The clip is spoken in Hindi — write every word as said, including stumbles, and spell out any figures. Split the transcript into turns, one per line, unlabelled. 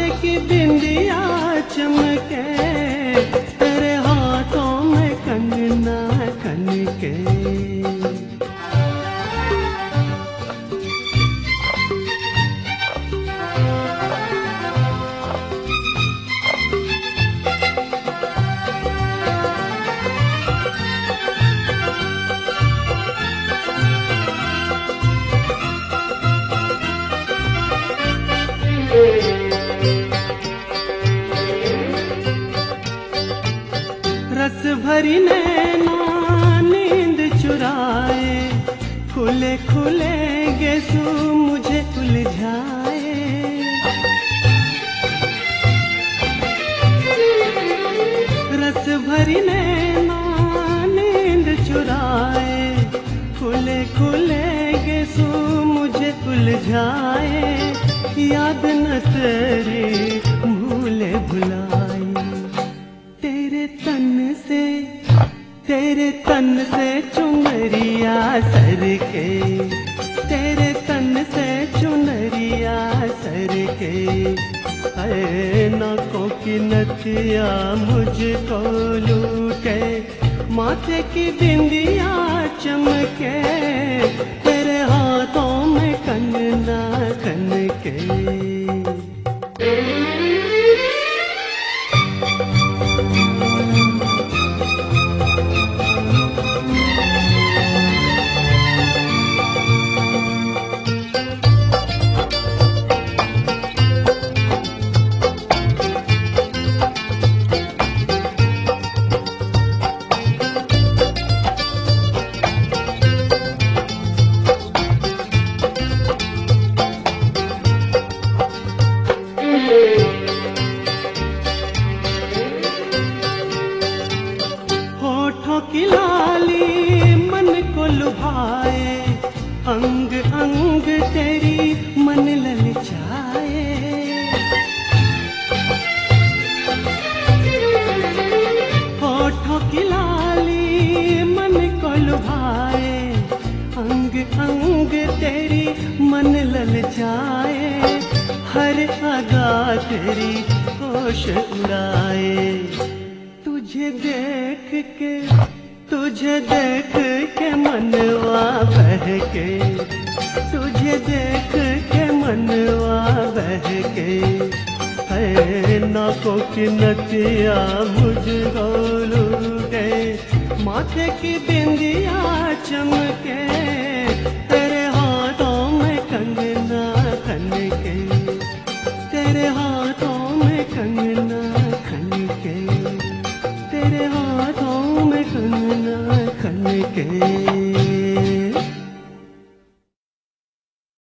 माथे की बिंदिया चमके, तेरे हाथों में कंगना खनके। रस भरी नैना नींद चुराए, खुले खुले गेसू मुझे उलझाए। रस भरी नैना नींद चुराए, खुले खुले गेसू मुझे उलझाए। याद न तेरी भूले भुलाई, तेरे तन से तेरे तन से चुनरिया सर के, तेरे तन से चुनरिया सर के। है नाकों की नथिया मुझको लूटे, माथे की बिंदिया चमके, तेरे हाथों में कंगना खनके। होठों की लाली मन को लुभाए, अंग अंग तेरी मन ललचाए। होठों की लाली मन को लुभाए, अंग अंग तेरी मन ललचाए। हर अदा तेरी होश उड़ाए, तुझे देख के तुझे देख के मनवा बहके, तुझे देख के मनवा बहके। है नाकों की नथिया मुझको लूटे, माथे की बिंदिया चमके,